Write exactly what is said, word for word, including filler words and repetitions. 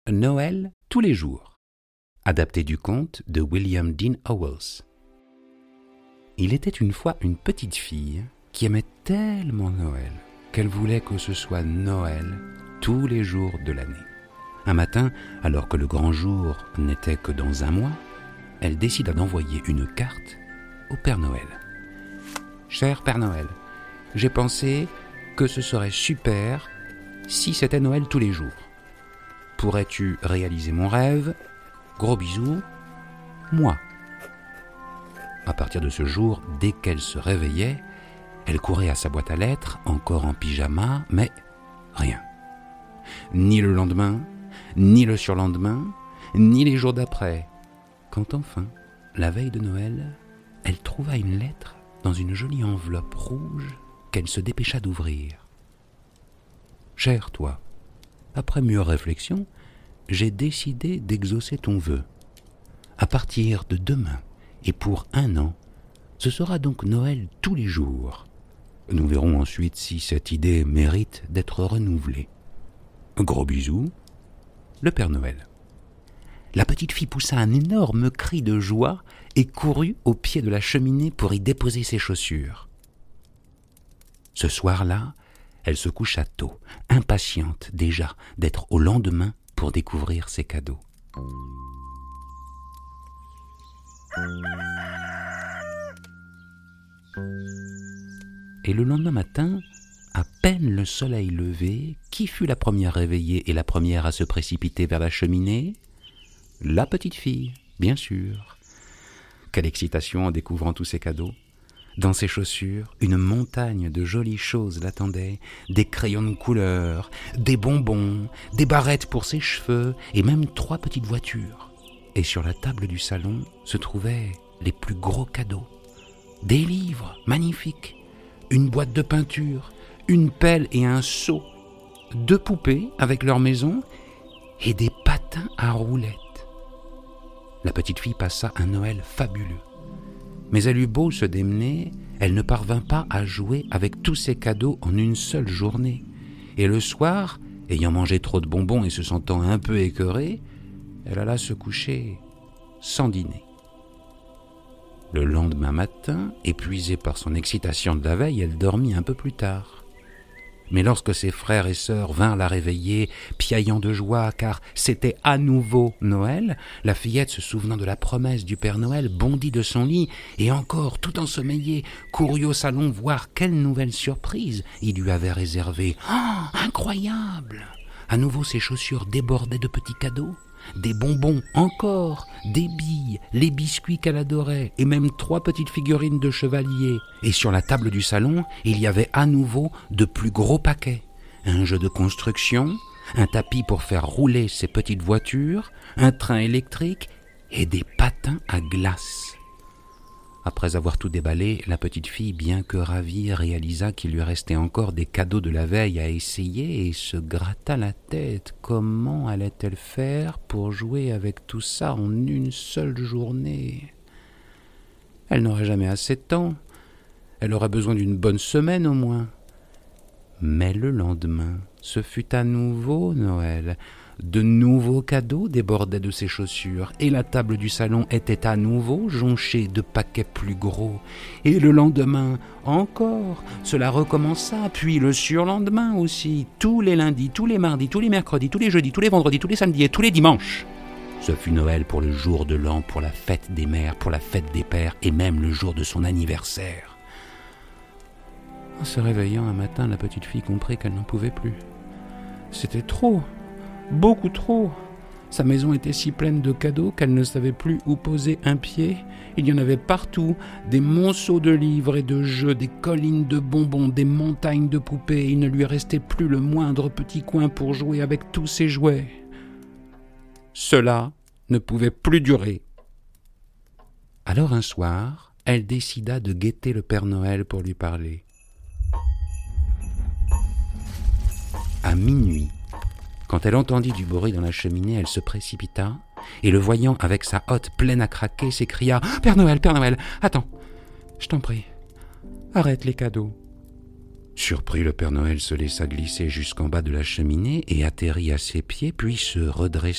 Noël tous les jours, adapté du conte de William Dean Howells. Il était une fois une petite fille qui aimait tellement Noël qu'elle voulait que ce soit Noël tous les jours de l'année. Un matin, alors que le grand jour n'était que dans un mois, elle décida d'envoyer une carte au Père Noël. « Cher Père Noël, j'ai pensé que ce serait super si c'était Noël tous les jours. Pourrais-tu réaliser mon rêve ? Gros bisous, moi. » À partir de ce jour, dès qu'elle se réveillait, elle courait à sa boîte à lettres, encore en pyjama, mais rien. Ni le lendemain, ni le surlendemain, ni les jours d'après. Quand enfin, la veille de Noël, elle trouva une lettre dans une jolie enveloppe rouge qu'elle se dépêcha d'ouvrir. « Cher toi, après mûre réflexion, j'ai décidé d'exaucer ton vœu. À partir de demain et pour un an, ce sera donc Noël tous les jours. Nous verrons ensuite si cette idée mérite d'être renouvelée. Gros bisous, le Père Noël. » La petite fille poussa un énorme cri de joie et courut au pied de la cheminée pour y déposer ses chaussures. Ce soir-là, elle se coucha tôt, impatiente déjà d'être au lendemain pour découvrir ses cadeaux. Et le lendemain matin, à peine le soleil levé, qui fut la première réveillée et la première à se précipiter vers la cheminée ? La petite fille, bien sûr. Quelle excitation en découvrant tous ses cadeaux. Dans ses chaussures, une montagne de jolies choses l'attendait, des crayons de couleur, des bonbons, des barrettes pour ses cheveux et même trois petites voitures. Et sur la table du salon se trouvaient les plus gros cadeaux. Des livres magnifiques, une boîte de peinture, une pelle et un seau, deux poupées avec leur maison et des patins à roulettes. La petite fille passa un Noël fabuleux. Mais elle eut beau se démener, elle ne parvint pas à jouer avec tous ces cadeaux en une seule journée. Et le soir, ayant mangé trop de bonbons et se sentant un peu écœurée, elle alla se coucher sans dîner. Le lendemain matin, épuisée par son excitation de la veille, elle dormit un peu plus tard. Mais lorsque ses frères et sœurs vinrent la réveiller, piaillant de joie, car c'était à nouveau Noël, la fillette, se souvenant de la promesse du Père Noël, bondit de son lit et encore, tout ensommeillée, courut au salon voir quelle nouvelle surprise il lui avait réservée. Oh, incroyable! À nouveau, ses chaussures débordaient de petits cadeaux. Des bonbons encore, des billes, les biscuits qu'elle adorait, et même trois petites figurines de chevaliers. Et sur la table du salon, il y avait à nouveau de plus gros paquets. Un jeu de construction, un tapis pour faire rouler ses petites voitures, un train électrique et des patins à glace. Après avoir tout déballé, la petite fille, bien que ravie, réalisa qu'il lui restait encore des cadeaux de la veille à essayer et se gratta la tête. Comment allait-elle faire pour jouer avec tout ça en une seule journée ? Elle n'aurait jamais assez de temps. Elle aurait besoin d'une bonne semaine au moins. Mais le lendemain, ce fut à nouveau Noël. De nouveaux cadeaux débordaient de ses chaussures et la table du salon était à nouveau jonchée de paquets plus gros. Et le lendemain, encore, cela recommença, puis le surlendemain aussi, tous les lundis, tous les mardis, tous les mercredis, tous les jeudis, tous les vendredis, tous les samedis et tous les dimanches. Ce fut Noël pour le jour de l'an, pour la fête des mères, pour la fête des pères et même le jour de son anniversaire. En se réveillant un matin, la petite fille comprit qu'elle n'en pouvait plus. C'était trop. Beaucoup trop. Sa maison était si pleine de cadeaux qu'elle ne savait plus où poser un pied. Il y en avait partout, des monceaux de livres et de jeux, des collines de bonbons, des montagnes de poupées. Il ne lui restait plus le moindre petit coin pour jouer avec tous ses jouets. Cela ne pouvait plus durer. Alors un soir, elle décida de guetter le Père Noël pour lui parler. À minuit, quand elle entendit du bruit dans la cheminée, elle se précipita et le voyant avec sa hotte pleine à craquer, s'écria « Père Noël, Père Noël, attends, je t'en prie, arrête les cadeaux. Surpris, le Père Noël se laissa glisser jusqu'en bas de la cheminée et atterrit à ses pieds, puis se redressa